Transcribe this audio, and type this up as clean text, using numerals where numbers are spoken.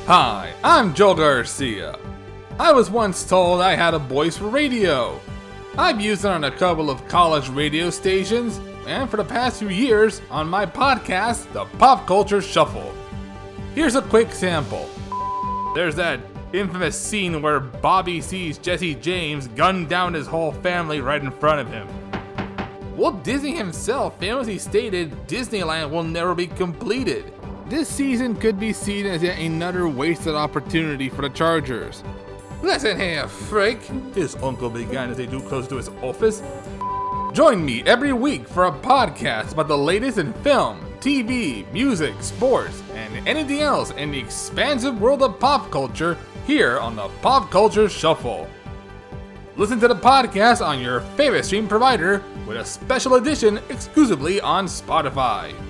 Hi, I'm Joel Garcia. I was once told I had a voice for radio. I've used it on a couple of college radio stations, and for the past few years on my podcast, The Pop Culture Shuffle. Here's a quick sample. There's that infamous scene where Bobby sees Jesse James gun down his whole family right in front of him. Walt Disney himself famously stated Disneyland will never be completed. This season could be seen as yet another wasted opportunity for the Chargers. Listen here, Frank, his uncle began as they drew close to his office. Join me every week for a podcast about the latest in film, TV, music, sports, and anything else in the expansive world of pop culture here on the Pop Culture Shuffle. Listen to the podcast on your favorite stream provider with a special edition exclusively on Spotify.